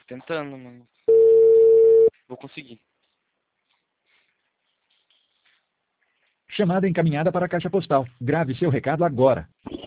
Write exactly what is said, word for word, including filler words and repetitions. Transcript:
Tentando, mano. Vou conseguir. Chamada encaminhada para a caixa postal. Grave seu recado agora.